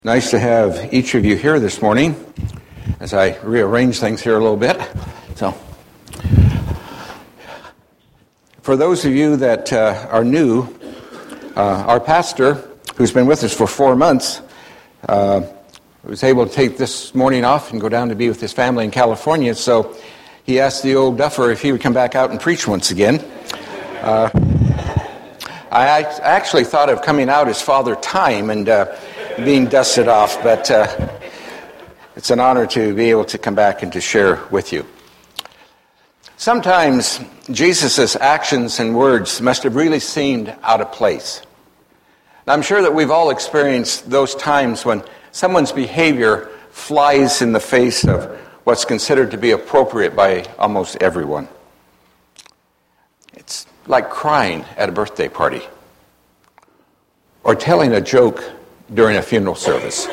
Nice to have each of you here this morning as I rearrange things here a little bit. So, for those of you that are new, our pastor, who's been with us for 4 months, was able to take this morning off and go down to be with his family in California. So he asked the old duffer if he would come back out and preach once again. I actually thought of coming out as Father Time and being dusted off, but it's an honor to be able to come back and to share with you. Sometimes Jesus' actions and words must have really seemed out of place. And I'm sure that we've all experienced those times when someone's behavior flies in the face of what's considered to be appropriate by almost everyone. It's like crying at a birthday party or telling a joke during a funeral service,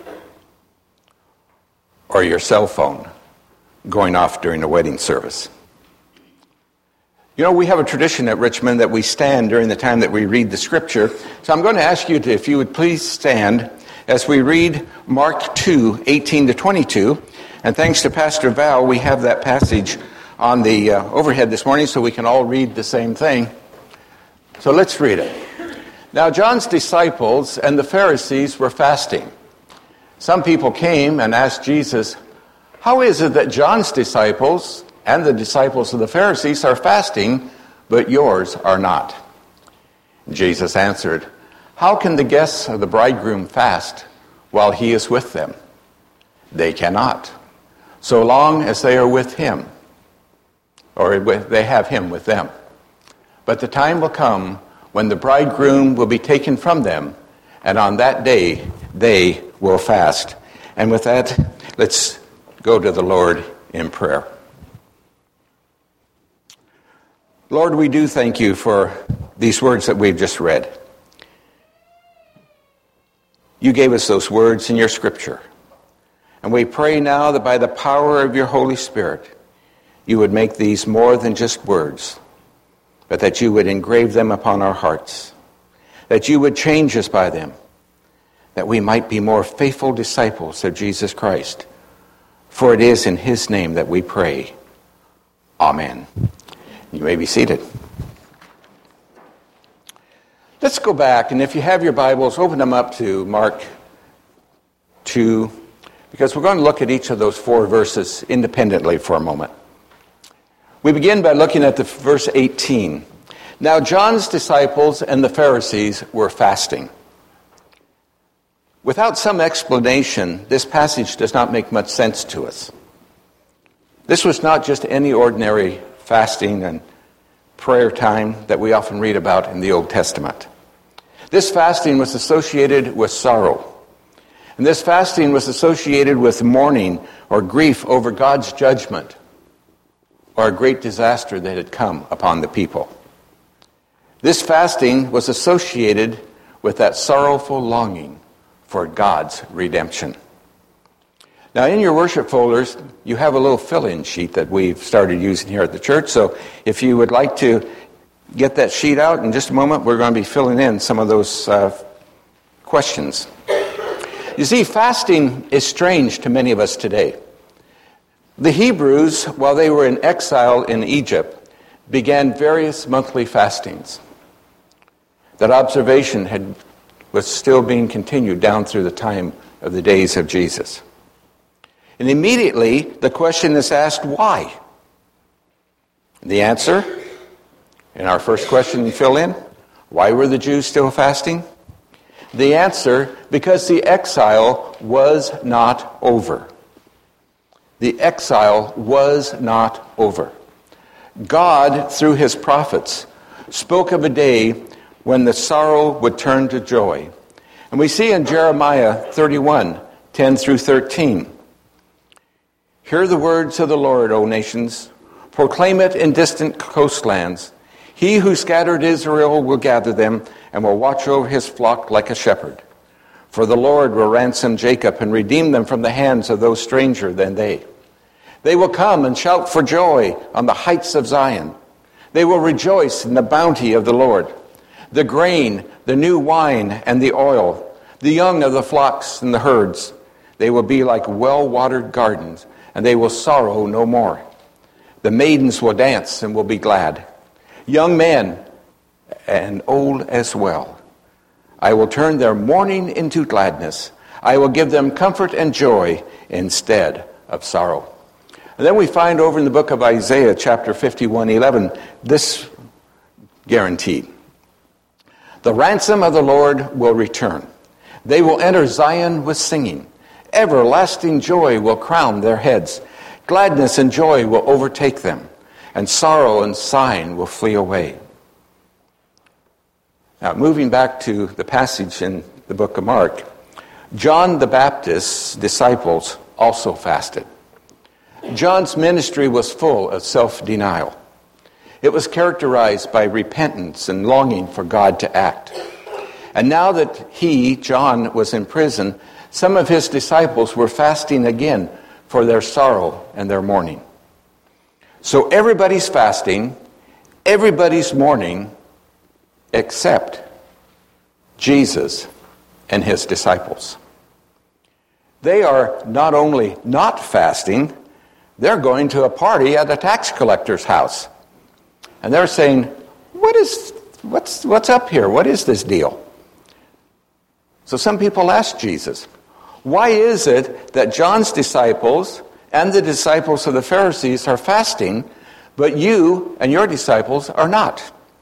or your cell phone going off during a wedding service. You know, we have a tradition at Richmond that we stand during the time that we read the scripture. So I'm going to ask you if you would please stand as we read Mark 2, 18 to 22. And thanks to Pastor Val, we have that passage on the overhead this morning so we can all read the same thing. So let's read it. Now John's disciples and the Pharisees were fasting. Some people came and asked Jesus, "How is it that John's disciples and the disciples of the Pharisees are fasting, but yours are not?" Jesus answered, "How can the guests of the bridegroom fast while he is with them? They cannot, so long as they are with him, or they have him with them. But the time will come when the bridegroom will be taken from them, and on that day they will fast." And with that, let's go to the Lord in prayer. Lord, we do thank you for these words that we've just read. You gave us those words in your scripture. And we pray now that by the power of your Holy Spirit, you would make these more than just words, but that you would engrave them upon our hearts, that you would change us by them, that we might be more faithful disciples of Jesus Christ. For it is in his name that we pray. Amen. You may be seated. Let's go back, and if you have your Bibles, open them up to Mark 2, because we're going to look at each of those 4 verses independently for a moment. We begin by looking at the verse 18. Now John's disciples and the Pharisees were fasting. Without some explanation, this passage does not make much sense to us. This was not just any ordinary fasting and prayer time that we often read about in the Old Testament. This fasting was associated with sorrow. And this fasting was associated with mourning or grief over God's judgment or a great disaster that had come upon the people. This fasting was associated with that sorrowful longing for God's redemption. Now, in your worship folders, you have a little fill-in sheet that we've started using here at the church. So if you would like to get that sheet out in just a moment, we're going to be filling in some of those questions. You see, fasting is strange to many of us today. The Hebrews, while they were in exile in Egypt, began various monthly fastings. That observation was still being continued down through the time of the days of Jesus. And immediately the question is asked, why? The answer, in our first question you fill in, why were the Jews still fasting? The answer, because the exile was not over. The exile was not over. God, through his prophets, spoke of a day when the sorrow would turn to joy. And we see in Jeremiah 31, 10 through 13, "Hear the words of the Lord, O nations. Proclaim it in distant coastlands. He who scattered Israel will gather them and will watch over his flock like a shepherd. For the Lord will ransom Jacob and redeem them from the hands of those stranger than they. They will come and shout for joy on the heights of Zion. They will rejoice in the bounty of the Lord. The grain, the new wine, and the oil, The young of the flocks and the herds, they will be like well-watered gardens, and they will sorrow no more. The maidens will dance and will be glad. Young men and old as well. I will turn their mourning into gladness. I will give them comfort and joy instead of sorrow. And then we find over in the book of Isaiah, chapter 51:11, this guarantee. The ransom of the Lord will return. They will enter Zion with singing. Everlasting joy will crown their heads. Gladness and joy will overtake them, and sorrow and sighing will flee away. Now, moving back to the passage in the book of Mark, John the Baptist's disciples also fasted. John's ministry was full of self-denial. It was characterized by repentance and longing for God to act. And now that he, John, was in prison, some of his disciples were fasting again for their sorrow and their mourning. So everybody's fasting, everybody's mourning, except Jesus and his disciples. They are not only not fasting, they're going to a party at a tax collector's house. And they're saying, what's up here? What is this deal? So some people ask Jesus, why is it that John's disciples and the disciples of the Pharisees are fasting, but you and your disciples are not?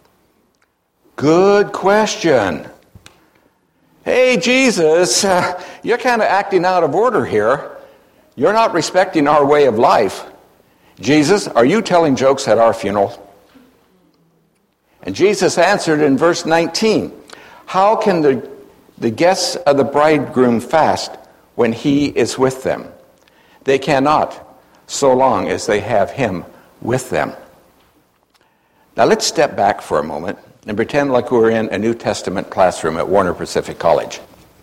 Good question. Hey, Jesus, you're kind of acting out of order here. You're not respecting our way of life. Jesus, are you telling jokes at our funeral? And Jesus answered in verse 19, how can the guests of the bridegroom fast when he is with them? They cannot, so long as they have him with them. Now let's step back for a moment and pretend like we're in a New Testament classroom at Warner Pacific College.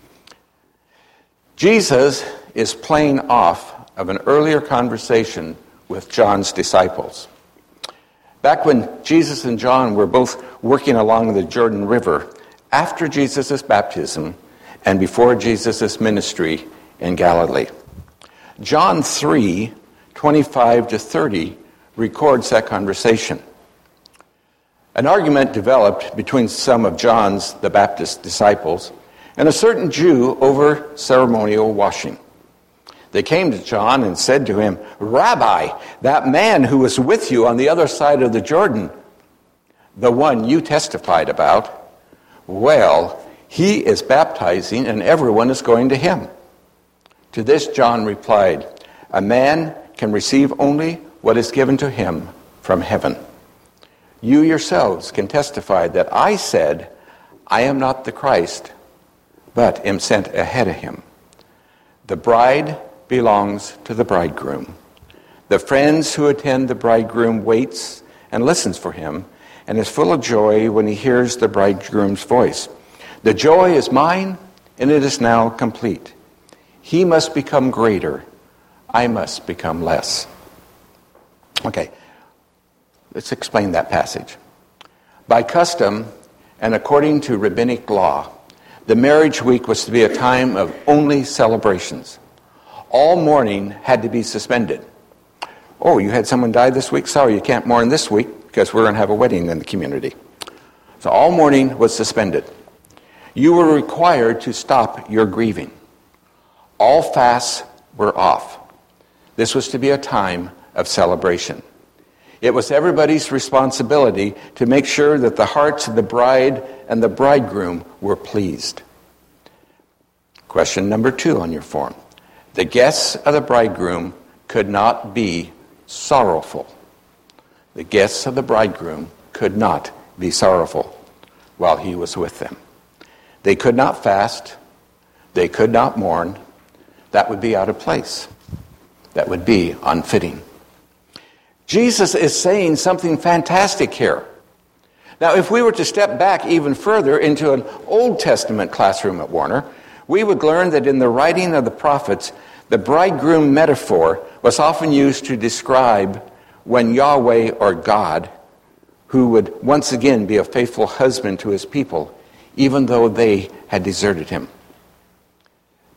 Jesus is playing off of an earlier conversation with John's disciples. Back when Jesus and John were both working along the Jordan River, after Jesus' baptism and before Jesus' ministry in Galilee. John 3:25-30 records that conversation. An argument developed between some of John's the Baptist disciples and a certain Jew over ceremonial washing. They came to John and said to him, Rabbi, that man who was with you on the other side of the Jordan, the one you testified about, well, he is baptizing and everyone is going to him. To this John replied, a man can receive only what is given to him from heaven. You yourselves can testify that I said, I am not the Christ, but am sent ahead of him. The bride belongs to the bridegroom. The friends who attend the bridegroom waits and listens for him and is full of joy when he hears the bridegroom's voice. The joy is mine, and it is now complete. He must become greater. I must become less. Okay, let's explain that passage. By custom, and according to rabbinic law, the marriage week was to be a time of only celebrations. All mourning had to be suspended. Oh, you had someone die this week? Sorry, you can't mourn this week because we're going to have a wedding in the community. So all mourning was suspended. You were required to stop your grieving. All fasts were off. This was to be a time of celebration. It was everybody's responsibility to make sure that the hearts of the bride and the bridegroom were pleased. Question number 2 on your form. The guests of the bridegroom could not be sorrowful. The guests of the bridegroom could not be sorrowful while he was with them. They could not fast. They could not mourn. That would be out of place. That would be unfitting. Jesus is saying something fantastic here. Now, if we were to step back even further into an Old Testament classroom at Warner, we would learn that in the writing of the prophets, the bridegroom metaphor was often used to describe when Yahweh or God, who would once again be a faithful husband to his people, even though they had deserted him.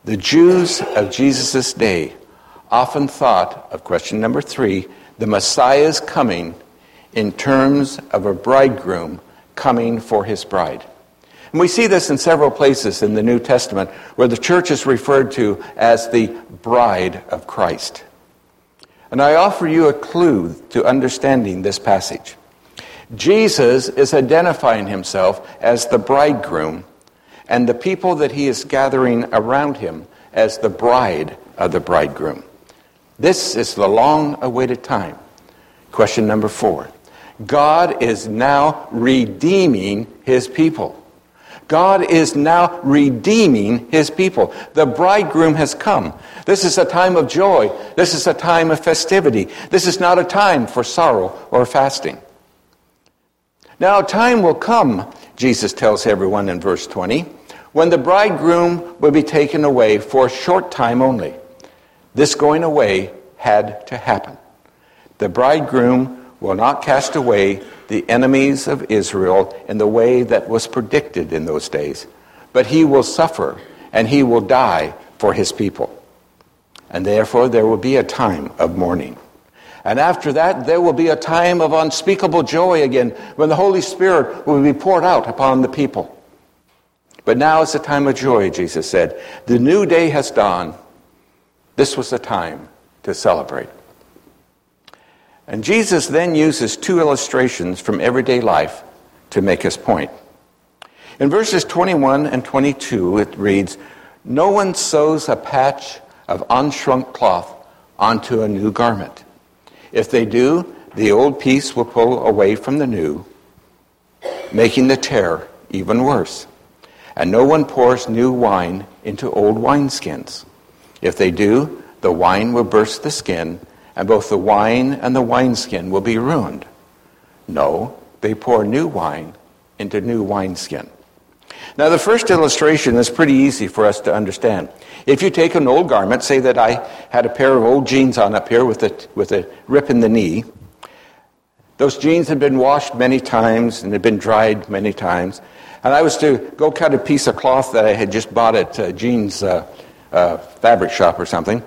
The Jews of Jesus' day often thought of question number 3, the Messiah's coming, in terms of a bridegroom coming for his bride. And we see this in several places in the New Testament where the church is referred to as the bride of Christ. And I offer you a clue to understanding this passage. Jesus is identifying himself as the bridegroom, and the people that he is gathering around him as the bride of the bridegroom. This is the long-awaited time. Question number 4. God is now redeeming his people. God is now redeeming his people. The bridegroom has come. This is a time of joy. This is a time of festivity. This is not a time for sorrow or fasting. Now, time will come, Jesus tells everyone in verse 20, when the bridegroom will be taken away for a short time only. This going away had to happen. The bridegroom will not cast away the enemies of Israel in the way that was predicted in those days, but he will suffer and he will die for his people. And therefore there will be a time of mourning. And after that there will be a time of unspeakable joy again when the Holy Spirit will be poured out upon the people. But now is the time of joy, Jesus said. The new day has dawned. This was the time to celebrate. And Jesus then uses 2 illustrations from everyday life to make his point. In verses 21 and 22, it reads, "No one sews a patch of unshrunk cloth onto a new garment. If they do, the old piece will pull away from the new, making the tear even worse. And no one pours new wine into old wineskins. If they do, the wine will burst the skin, and both the wine and the wineskin will be ruined. No, they pour new wine into new wineskin." Now, the first illustration is pretty easy for us to understand. If you take an old garment, say that I had a pair of old jeans on up here with a rip in the knee. Those jeans had been washed many times and had been dried many times. And I was to go cut a piece of cloth that I had just bought at Jean's fabric shop or something.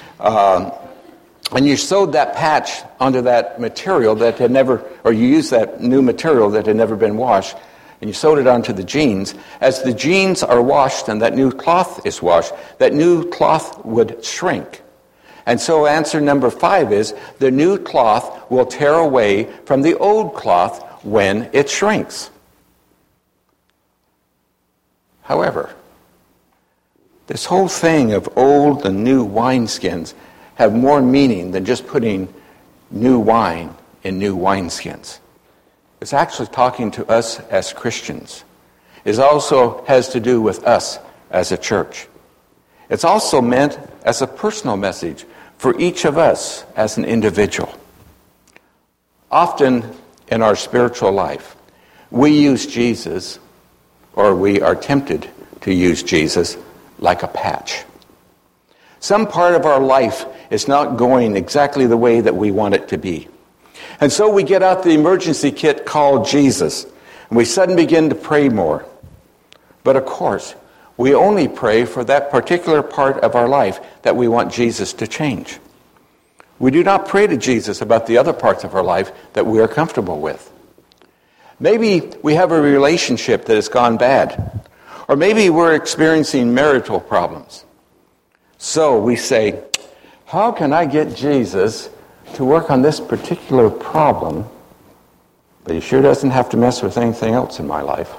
And you sewed that patch onto that material that had never, or you used that new material that had never been washed, and you sewed it onto the jeans. As the jeans are washed and that new cloth is washed, that new cloth would shrink. And so answer number 5 is, the new cloth will tear away from the old cloth when it shrinks. However, this whole thing of old and new wineskins have more meaning than just putting new wine in new wineskins. It's actually talking to us as Christians. It also has to do with us as a church. It's also meant as a personal message for each of us as an individual. Often in our spiritual life, we use Jesus, or we are tempted to use Jesus, like a patch. Some part of our life is not going exactly the way that we want it to be. And so we get out the emergency kit called Jesus, and we suddenly begin to pray more. But of course, we only pray for that particular part of our life that we want Jesus to change. We do not pray to Jesus about the other parts of our life that we are comfortable with. Maybe we have a relationship that has gone bad, or maybe we're experiencing marital problems. So we say, how can I get Jesus to work on this particular problem, but he sure doesn't have to mess with anything else in my life?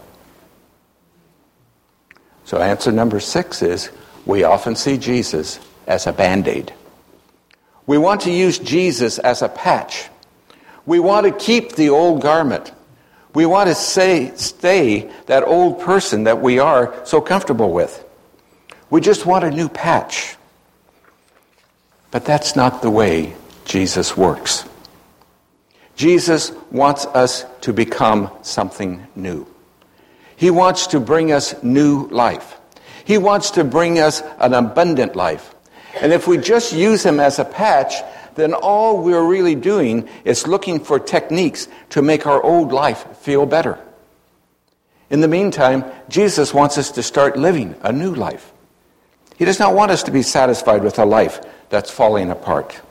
So answer number 6 is, we often see Jesus as a Band-Aid. We want to use Jesus as a patch. We want to keep the old garment. We want to stay that old person that we are so comfortable with. We just want a new patch. But that's not the way Jesus works. Jesus wants us to become something new. He wants to bring us new life. He wants to bring us an abundant life. And if we just use him as a patch, then all we're really doing is looking for techniques to make our old life feel better. In the meantime, Jesus wants us to start living a new life. He does not want us to be satisfied with a life that's falling apart.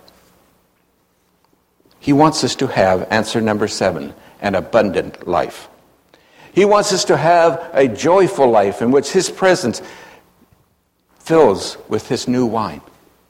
He wants us to have, answer number 7, an abundant life. He wants us to have a joyful life in which His presence fills with His new wine.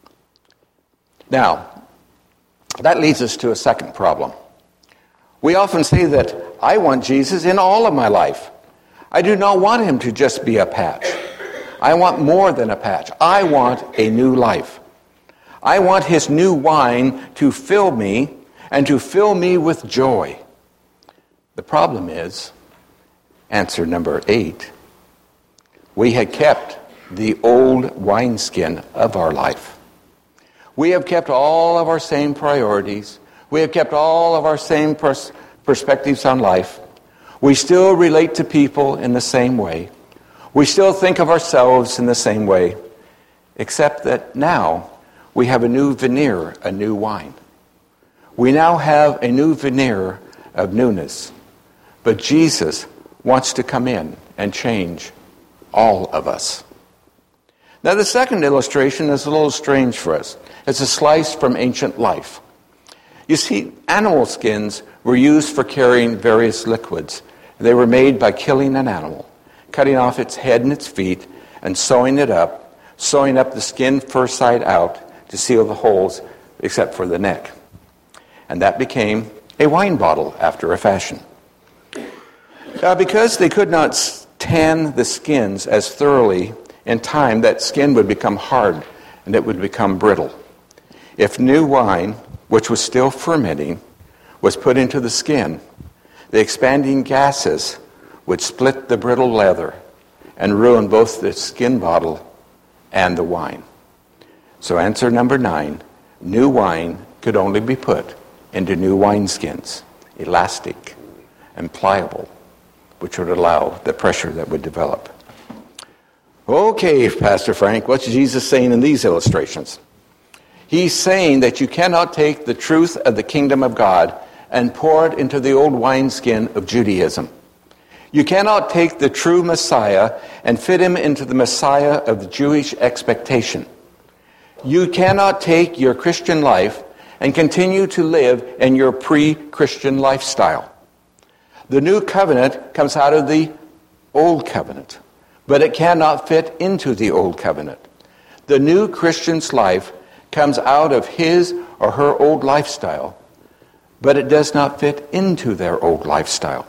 Now, that leads us to a second problem. We often say that I want Jesus in all of my life. I do not want Him to just be a patch. I want more than a patch. I want a new life. I want His new wine to fill me and to fill me with joy. The problem is, answer number 8, we had kept the old wineskin of our life. We have kept all of our same priorities. We have kept all of our same perspectives on life. We still relate to people in the same way. We still think of ourselves in the same way, except that now we have a new veneer, a new wine. We now have a new veneer of newness. But Jesus wants to come in and change all of us. Now, the second illustration is a little strange for us. It's a slice from ancient life. You see, animal skins were used for carrying various liquids. They were made by killing an animal, cutting off its head and its feet, and sewing up the skin first side out to seal the holes except for the neck. And that became a wine bottle after a fashion. Because they could not tan the skins as thoroughly in time, that skin would become hard and it would become brittle. If new wine, which was still fermenting, was put into the skin, the expanding gases would split the brittle leather and ruin both the skin bottle and the wine. So answer number 9, new wine could only be put into new wineskins, elastic and pliable, which would allow the pressure that would develop. Okay, Pastor Frank, what's Jesus saying in these illustrations? He's saying that you cannot take the truth of the kingdom of God and pour it into the old wineskin of Judaism. You cannot take the true Messiah and fit him into the Messiah of the Jewish expectation. You cannot take your Christian life and continue to live in your pre-Christian lifestyle. The new covenant comes out of the old covenant, but it cannot fit into the old covenant. The new Christian's life comes out of his or her old lifestyle, but it does not fit into their old lifestyle.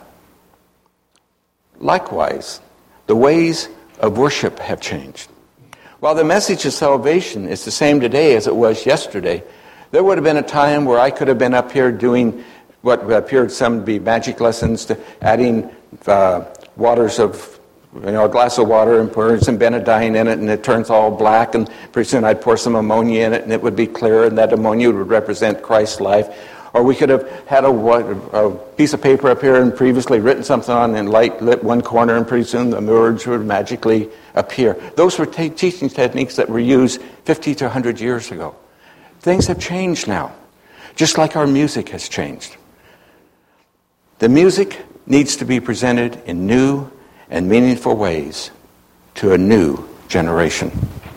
Likewise, the ways of worship have changed. While the message of salvation is the same today as it was yesterday, there would have been a time where I could have been up here doing what appeared some to be magic lessons, to adding waters of, a glass of water and pour some Benadine in it, and it turns all black, and pretty soon I'd pour some ammonia in it, and it would be clear, and that ammonia would represent Christ's life. Or we could have had a piece of paper up here and previously written something on and light lit one corner, and pretty soon the words would magically appear. Those were teaching techniques that were used 50 to 100 years ago. Things have changed now, just like our music has changed. The music needs to be presented in new and meaningful ways to a new generation.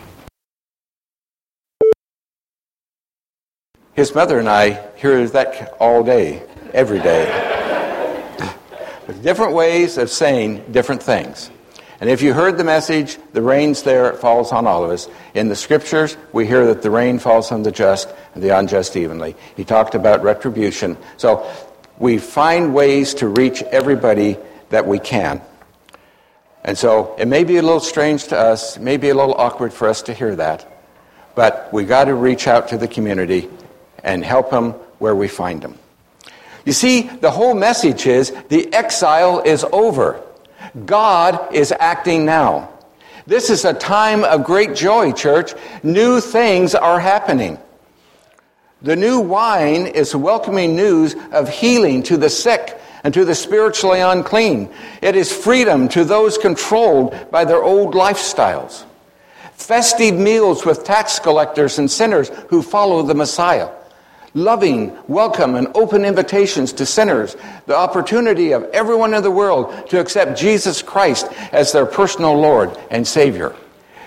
His mother and I hear that all day, every day. With different ways of saying different things. And if you heard the message, the rain's there, it falls on all of us. In the scriptures, we hear that the rain falls on the just and the unjust evenly. He talked about retribution. So we find ways to reach everybody that we can. And so it may be a little strange to us, it may be a little awkward for us to hear that, but we got to reach out to the community and help them where we find them. You see, the whole message is the exile is over. God is acting now. This is a time of great joy, church. New things are happening. The new wine is welcoming news of healing to the sick and to the spiritually unclean. It is freedom to those controlled by their old lifestyles. Festive meals with tax collectors and sinners who follow the Messiah. Loving, welcome, and open invitations to sinners. The opportunity of everyone in the world to accept Jesus Christ as their personal Lord and Savior.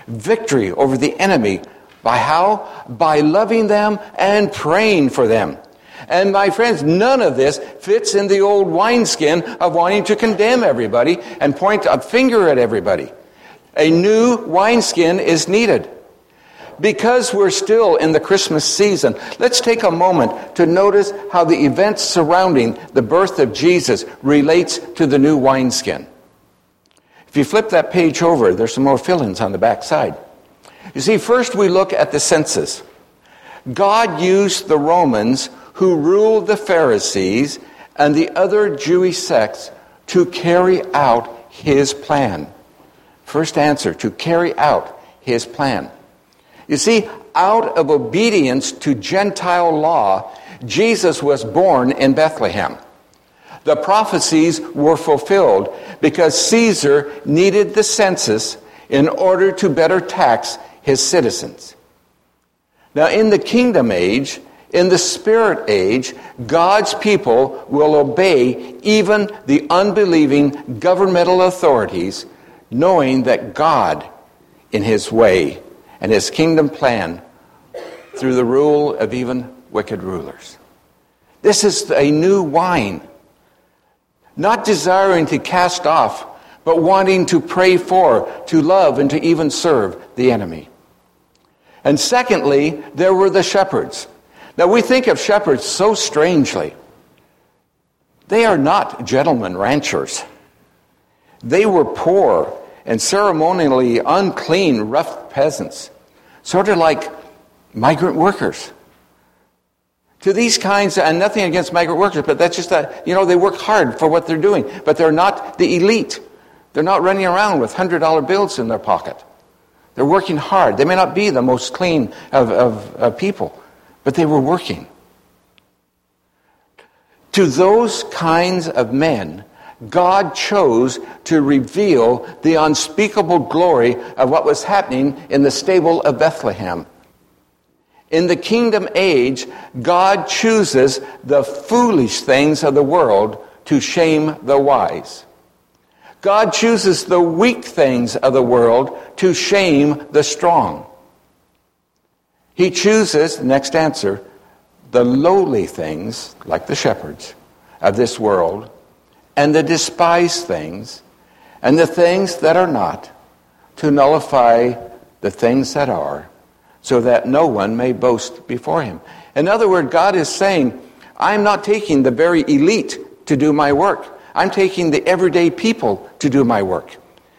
victory over the enemy. By how? By loving them and praying for them. And my friends, none of this fits in the old wineskin of wanting to condemn everybody and point a finger at everybody. A new wineskin is needed. Because we're still in the Christmas season, let's take a moment to notice how the events surrounding the birth of Jesus relates to the new wineskin. If you flip that page over, there's some more fill-ins on the back side. You see, first we look at the census. God used the Romans who ruled the Pharisees and the other Jewish sects to carry out his plan. First answer, to carry out his plan. You see, out of obedience to Gentile law, Jesus was born in Bethlehem. The prophecies were fulfilled because Caesar needed the census in order to better tax his citizens. Now, in the kingdom age, in the spirit age, God's people will obey even the unbelieving governmental authorities, knowing that God, in his way, and his kingdom plan through the rule of even wicked rulers. This is a new wine. Not desiring to cast off, but wanting to pray for, to love, and to even serve the enemy. And secondly, there were the shepherds. Now we think of shepherds so strangely. They are not gentlemen ranchers. They were poor and ceremonially unclean, rough peasants, sort of like migrant workers. To these kinds, and nothing against migrant workers, but that's just that, they work hard for what they're doing, but they're not the elite. They're not running around with $100 bills in their pocket. They're working hard. They may not be the most clean of people, but they were working. To those kinds of men, God chose to reveal the unspeakable glory of what was happening in the stable of Bethlehem. In the kingdom age, God chooses the foolish things of the world to shame the wise. God chooses the weak things of the world to shame the strong. He chooses, next answer, the lowly things, like the shepherds of this world, and the despised things, and the things that are not, to nullify the things that are, so that no one may boast before him. In other words, God is saying, I'm not taking the very elite to do my work. I'm taking the everyday people to do my work.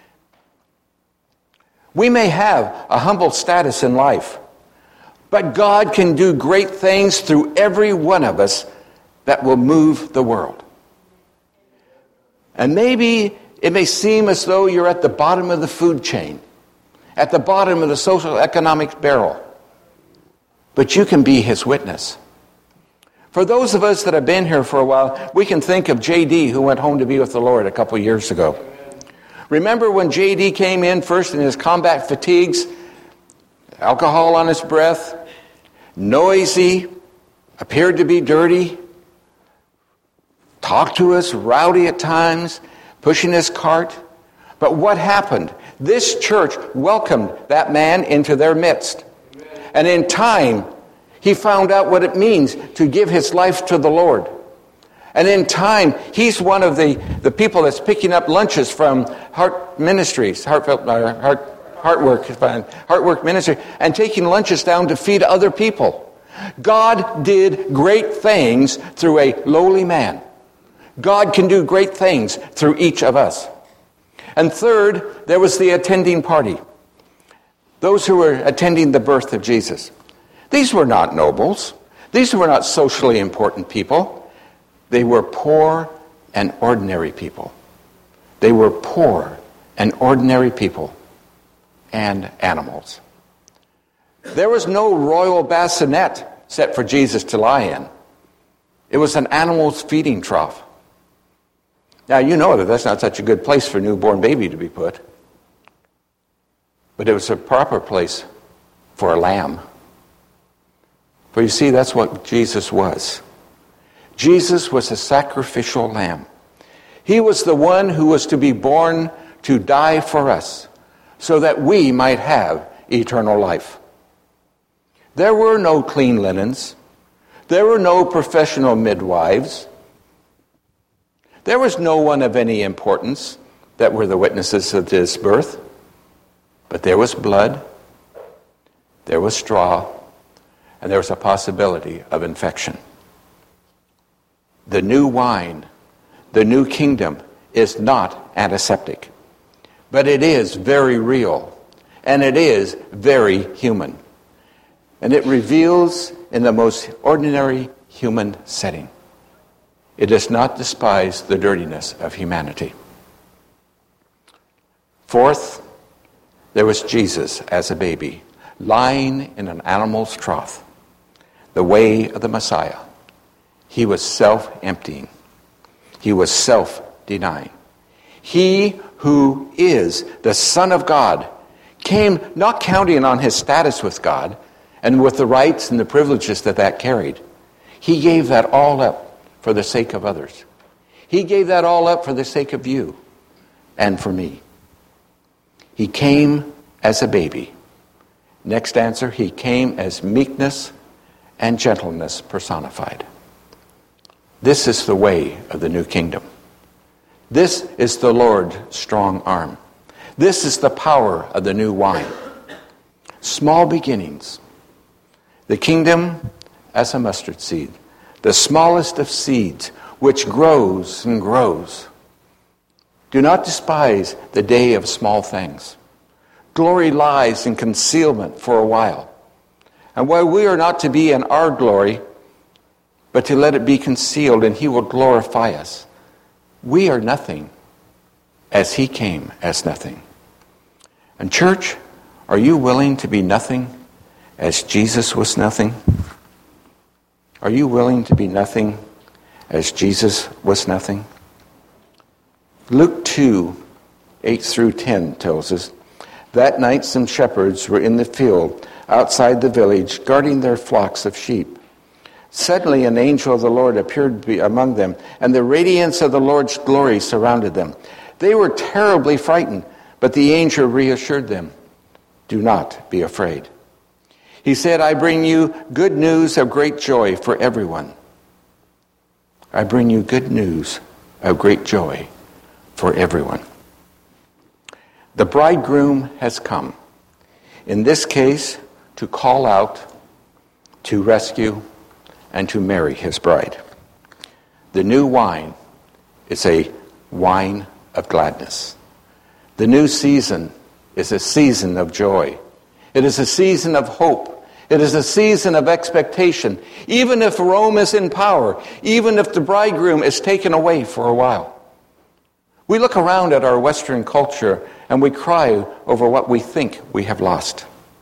We may have a humble status in life, but God can do great things through every one of us that will move the world. And maybe it may seem as though you're at the bottom of the food chain, at the bottom of the social economic barrel. But you can be his witness. For those of us that have been here for a while, we can think of J.D. who went home to be with the Lord a couple years ago. Remember when J.D. came in first in his combat fatigues, alcohol on his breath, noisy, appeared to be dirty, talked to us, rowdy at times, pushing his cart. But what happened? This church welcomed that man into their midst. And in time, he found out what it means to give his life to the Lord. And in time, he's one of the people that's picking up lunches from Heart Ministries, Heartwork Ministry, and taking lunches down to feed other people. God did great things through a lowly man. God can do great things through each of us. And third, there was the attending party. Those who were attending the birth of Jesus. These were not nobles. These were not socially important people. They were poor and ordinary people. They were poor and ordinary people and animals. There was no royal bassinet set for Jesus to lie in. It was an animal's feeding trough. Now, you know that that's not such a good place for a newborn baby to be put. But it was a proper place for a lamb. For you see, that's what Jesus was. Jesus was a sacrificial lamb. He was the one who was to be born to die for us, so that we might have eternal life. There were no clean linens. There were no professional midwives. There was no one of any importance that were the witnesses of this birth. But there was blood, there was straw, and there was a possibility of infection. The new wine, the new kingdom, is not antiseptic. But it is very real, and it is very human. And it reveals in the most ordinary human setting. It does not despise the dirtiness of humanity. Fourth, there was Jesus as a baby, lying in an animal's trough, the way of the Messiah. He was self-emptying. He was self-denying. He who is the Son of God came not counting on his status with God and with the rights and the privileges that carried. He gave that all up for the sake of others. He gave that all up for the sake of you and for me. He came as a baby. Next answer, he came as meekness and gentleness personified. This is the way of the new kingdom. This is the Lord's strong arm. This is the power of the new wine. Small beginnings. The kingdom as a mustard seed, the smallest of seeds, which grows and grows. Do not despise the day of small things. Glory lies in concealment for a while. And while we are not to be in our glory, but to let it be concealed, and he will glorify us. We are nothing as he came as nothing. And church, are you willing to be nothing as Jesus was nothing? Are you willing to be nothing as Jesus was nothing? Luke 2, 8 through 10 tells us, that night some shepherds were in the field outside the village, guarding their flocks of sheep. Suddenly an angel of the Lord appeared among them, and the radiance of the Lord's glory surrounded them. They were terribly frightened, but the angel reassured them. Do not be afraid. He said, I bring you good news of great joy for everyone. I bring you good news of great joy for everyone. The bridegroom has come. In this case, to call out, to rescue, and to marry his bride. The new wine is a wine of gladness. The new season is a season of joy. It is a season of hope. It is a season of expectation. Even if Rome is in power, even if the bridegroom is taken away for a while. We look around at our Western culture and we cry over what we think we have lost.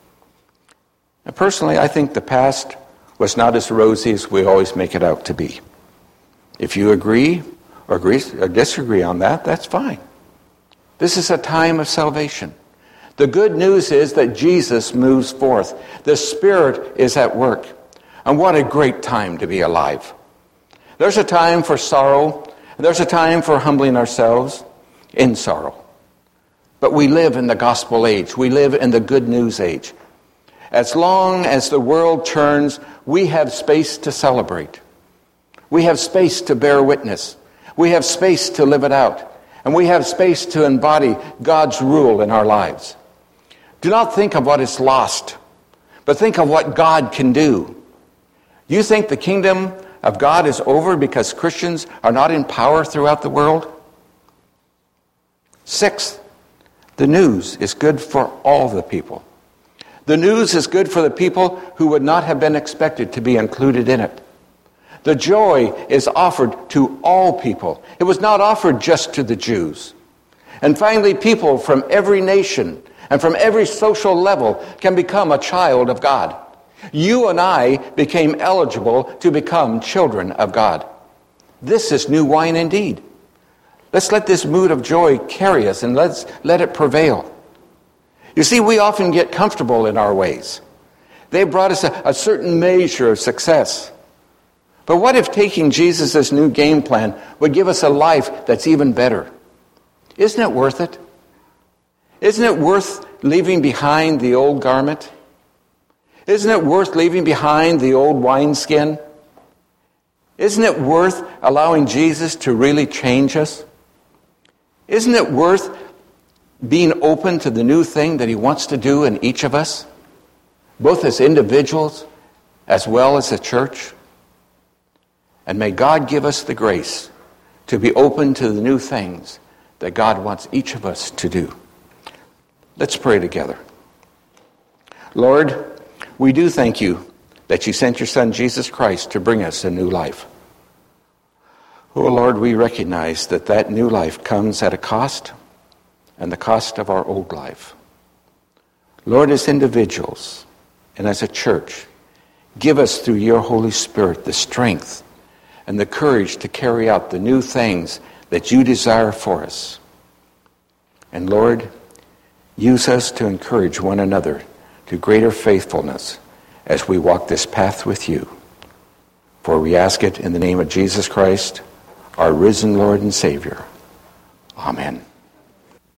And personally, I think the past was not as rosy as we always make it out to be. If you agree or disagree on that, that's fine. This is a time of salvation. The good news is that Jesus moves forth. The Spirit is at work. And what a great time to be alive. There's a time for sorrow. There's a time for humbling ourselves in sorrow. But we live in the gospel age. We live in the good news age. As long as the world turns, we have space to celebrate. We have space to bear witness. We have space to live it out. And we have space to embody God's rule in our lives. Do not think of what is lost, but think of what God can do. You think the kingdom of God is over because Christians are not in power throughout the world? Sixth, the news is good for all the people. The news is good for the people who would not have been expected to be included in it. The joy is offered to all people. It was not offered just to the Jews. And finally, people from every nation and from every social level can become a child of God. You and I became eligible to become children of God. This is new wine indeed. Let's let this mood of joy carry us and let's let it prevail. You see, we often get comfortable in our ways. They brought us a certain measure of success. But what if taking Jesus' new game plan would give us a life that's even better? Isn't it worth it? Isn't it worth leaving behind the old garment? Isn't it worth leaving behind the old wineskin? Isn't it worth allowing Jesus to really change us? Isn't it worth being open to the new thing that he wants to do in each of us, both as individuals as well as a church? And may God give us the grace to be open to the new things that God wants each of us to do. Let's pray together. Lord, we do thank you that you sent your Son, Jesus Christ, to bring us a new life. Oh, Lord, we recognize that that new life comes at a cost, and the cost of our old life. Lord, as individuals and as a church, give us through your Holy Spirit the strength and the courage to carry out the new things that you desire for us. And Lord, use us to encourage one another to greater faithfulness as we walk this path with you. For we ask it in the name of Jesus Christ, our risen Lord and Savior. Amen.